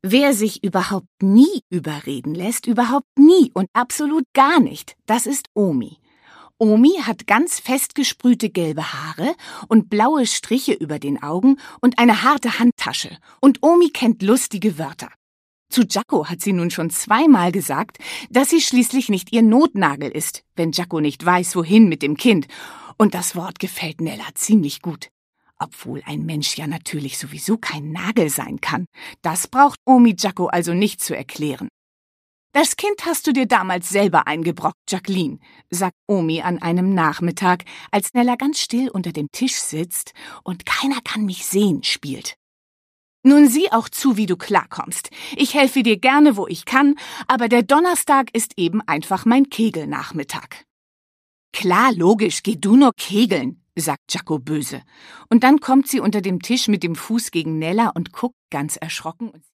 Wer sich überhaupt nie überreden lässt, überhaupt nie und absolut gar nicht, das ist Omi. Omi hat ganz festgesprühte gelbe Haare und blaue Striche über den Augen und eine harte Handtasche. Und Omi kennt lustige Wörter. Zu Jacko hat sie nun schon 2-mal gesagt, dass sie schließlich nicht ihr Notnagel ist, wenn Jacko nicht weiß, wohin mit dem Kind. Und das Wort gefällt Nella ziemlich gut. Obwohl ein Mensch ja natürlich sowieso kein Nagel sein kann. Das braucht Omi Jacko also nicht zu erklären. »Das Kind hast du dir damals selber eingebrockt, Jacqueline«, sagt Omi an einem Nachmittag, als Nella ganz still unter dem Tisch sitzt und »Keiner kann mich sehen« spielt. »Nun sieh auch zu, wie du klarkommst. Ich helfe dir gerne, wo ich kann, aber der Donnerstag ist eben einfach mein Kegelnachmittag.« »Klar, logisch, geh du nur kegeln«, sagt Jacko böse. Und dann kommt sie unter dem Tisch mit dem Fuß gegen Nella und guckt ganz erschrocken.